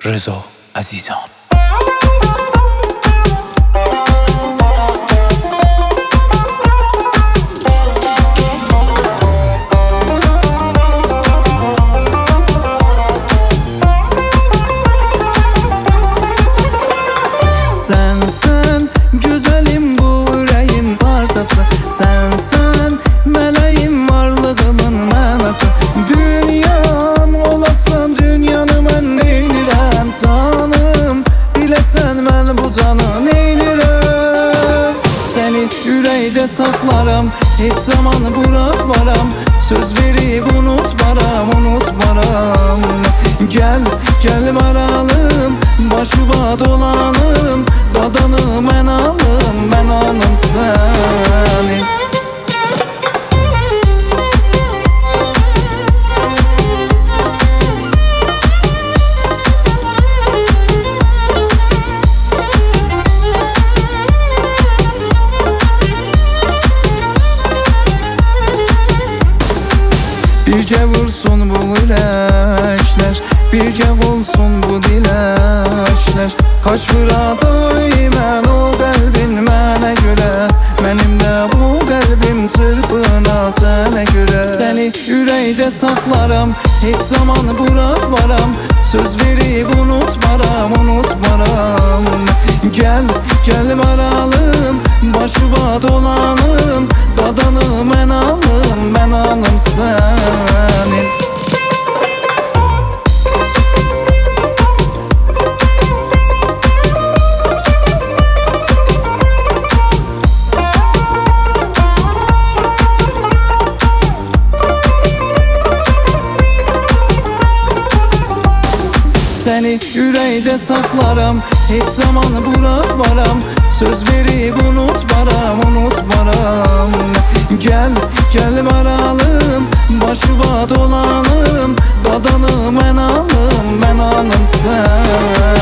رضا عزیزان. Sensen güzelim bu yüreğin parçası, sensen meleğim varlığımın mənası. Dünyam olasan dünyanı mən neynirəm canım, biləsən mən bu canı neynirəm. Səni ürəkdə saxlaram, heç zaman buraxmaram, söz verib unutmaram, unutmaram. Gel, gel maralım, başıma dolanım, dadanı mən alım səni. Bircə vursun bu ürəklər, bircə olsun bu diləklər. Kaç fıraday mən o qəlbin mənə görə, mənim də bu qəlbim çırpına sənə görə. Səni ürəkdə saxlaram, heç zaman buraxmaram, söz verib unutmaram, unutmaram. Gel, gel maralım, başıma dolanım, dadanı mən alım səni. Səni ürəkdə saxlaram, heç zaman buraxmaram, söz verib unutmaram, unutmaram. Gel, gel maralım, başıma dolanım, dadanı mən alım səni.